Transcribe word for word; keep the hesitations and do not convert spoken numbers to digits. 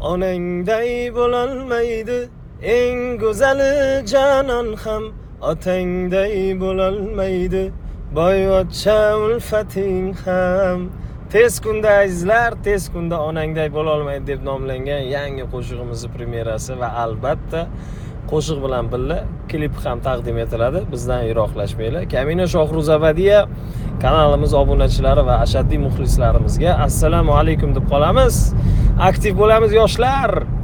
Onangday bo'lolmaydi eng go'zali janon ham, otangday bo'lolmaydi boyvachcha ulfating ham. Tez kunda azizlar, tez kunda onangday bo'lolmaydi deb nomlangan yangi qo'shig'imiz premyerasi va albatta qo'shiq bilan birga klip ham taqdim etiladi. Bizdan yiroqlashmanglar. Kamina Shohruz Abadiya kanalimiz obunachilari va ashaddiy muxlislarimizga assalomu alaykum deb qolamiz. Aktiv bo'lamiz yoshlar.